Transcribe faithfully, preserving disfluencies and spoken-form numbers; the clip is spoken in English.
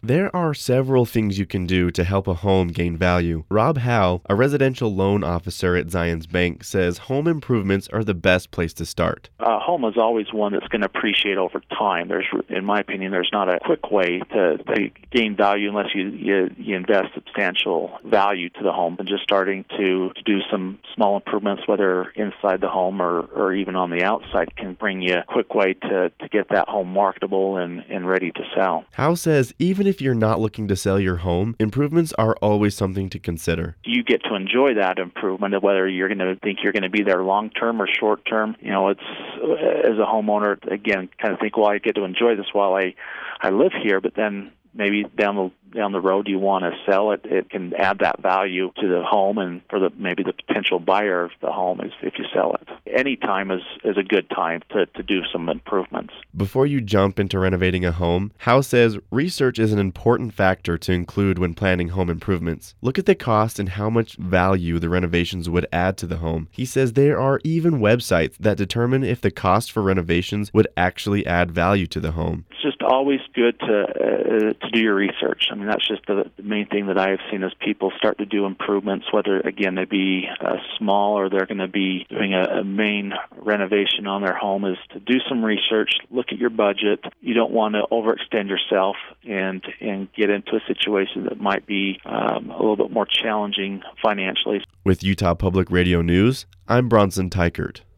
There are several things you can do to help a home gain value. Rob Howe, a residential loan officer at Zions Bank, says home improvements are the best place to start. A home is always one that's going to appreciate over time. There's, in my opinion, there's not a quick way to, to gain value unless you, you you invest substantial value to the home. And just starting to, to do some small improvements, whether inside the home or, or even on the outside, can bring you a quick way to, to get that home marketable and, and ready to sell. Howe says even if you're not looking to sell your home, improvements are always something to consider. You get to enjoy that improvement, whether you're going to think you're going to be there long term or short term. You know, it's as a homeowner, again, kind of think, well, I get to enjoy this while I, I live here, but then maybe down the down the road you want to sell it. It can add that value to the home and for the maybe the potential buyer of the home is if you sell it. Any time is, is a good time to, to do some improvements. Before you jump into renovating a home, Howe says research is an important factor to include when planning home improvements. Look at the cost and how much value the renovations would add to the home. He says there are even websites that determine if the cost for renovations would actually add value to the home. It's just always good to uh, to do your research. I mean, that's just the, the main thing that I have seen as people start to do improvements, whether, again, they be uh, small or they're going to be doing a, a main renovation on their home, is to do some research, look at your budget. You don't want to overextend yourself and, and get into a situation that might be um, a little bit more challenging financially. With Utah Public Radio News, I'm Bronson Tykert.